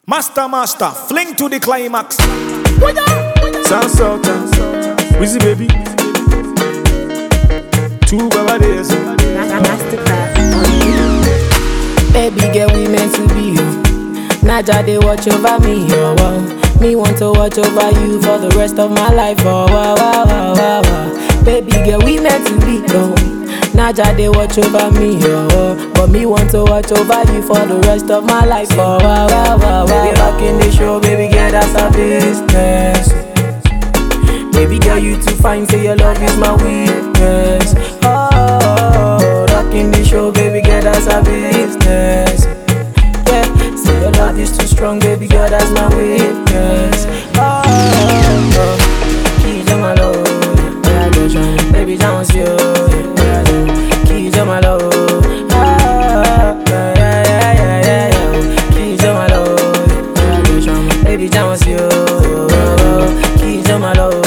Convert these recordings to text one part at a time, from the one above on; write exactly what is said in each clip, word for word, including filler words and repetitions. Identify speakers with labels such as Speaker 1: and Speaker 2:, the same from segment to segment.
Speaker 1: Master, master, fling to the climax.
Speaker 2: Sound Sultan, Wizzy baby. Two Baba days.
Speaker 3: Baby girl, we meant to be you. Naja, they watch over me, oh wow. Me want to watch over you for the rest of my life, oh wow, wow, wow, wow, wow. Baby girl, we meant to be, oh. Naja, they watch over me, oh, oh. But me want to watch over you for the rest of my life, oh wow, wow, wow, wow. Baby, rockin' the show, baby girl, that's our business. Baby girl, you too fine, say your love is my weakness. Oh, rockin' the show, baby girl, that's our business. Yeah, say your love is too strong, baby girl, that's my weakness. Oh, oh. Keys on my love, yeah, go try, baby, dance you. Yeah, keys on my love, ah, yeah, yeah, yeah, yeah, yeah. Keys on my love, yeah, go try, baby, dance you. Keys on my love.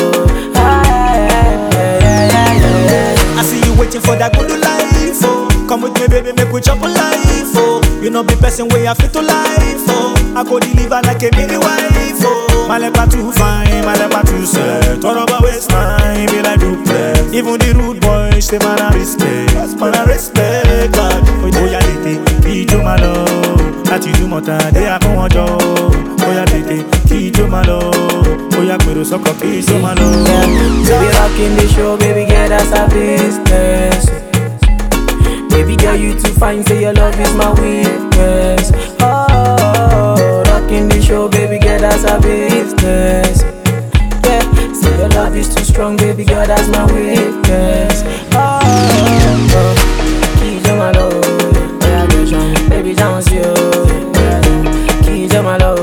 Speaker 1: Waiting for that good life, oh. Come with me, baby, make we chop a life, oh. You know, be person way I fit to life, oh. I go deliver like a mini wife, oh. My leper too fine, my leper too set. All over waste time, be like duplex. Even the rude boys, say man I respect, man I respect God. Oh yeah, tete, kijo my love. Lati do mota, they are from one job. Oh yeah, tete, kijo my love. Oh yeah, kwedo soko kijo my love.
Speaker 3: Baby, rockin' the show, baby girl, that's our business. Baby girl, you too fine, say your love is my weakness. Oh, rockin' the show, baby girl, that's our business. Yeah, say your love is too strong, baby girl, that's my weakness. Oh, oh. Keys on my love, yeah, go try, baby, dance you. Yeah, keys on my love.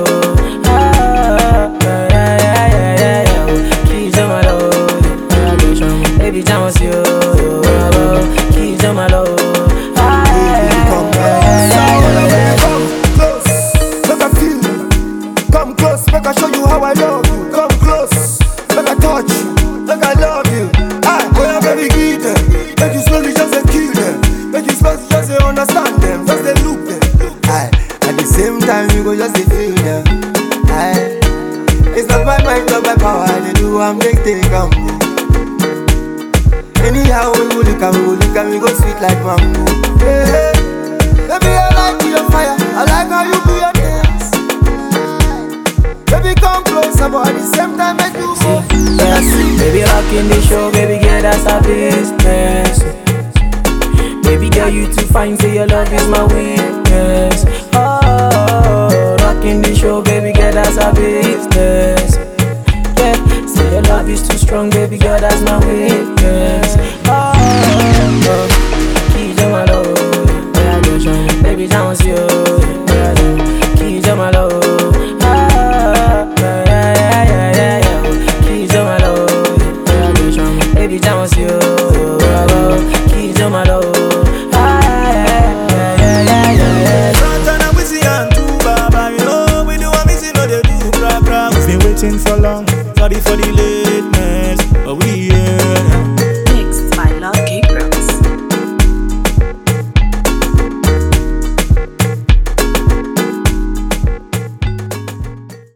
Speaker 3: Baby, dance you. Keys on my love.
Speaker 4: Come close, make I feel you. Come close, make I show you how I love you. Come close, make I touch you, make I love you. Ah, oh yeah, baby, give them. Make you slowly just a kill them. Make you slowly just a understand them, just a look them. Ah, at the same time you go just a feel them. Ah, it's not my mind, not my power. They do I'm they take them. Anyhow we go look and we go look and we go sweet like mango. Hey, baby, I like your fire, I like how you do your dance. Baby, come closer, but at the same time make you go.
Speaker 3: Yeah, baby, rockin' the show, baby girl, that's our business. Baby girl, you too fine, say your love is my weakness. Oh, rockin' the show, baby girl, that's our business. Yeah, say your love is too strong, baby girl, that's my weakness. Oh, oh. Keys on my love, yeah, go try, baby, dance you. Yeah, keys on my love. Ah, yeah, yeah, yeah, yeah, yeah. Keys on my love, yeah, go try, baby, dance you. Keys on my love. Ah, yeah, yeah, yeah, yeah, yeah.
Speaker 1: Santana, Wizzy and two Baba, you know we do a missing, no they do bra bra. We've been waiting for long. Sorry for the late.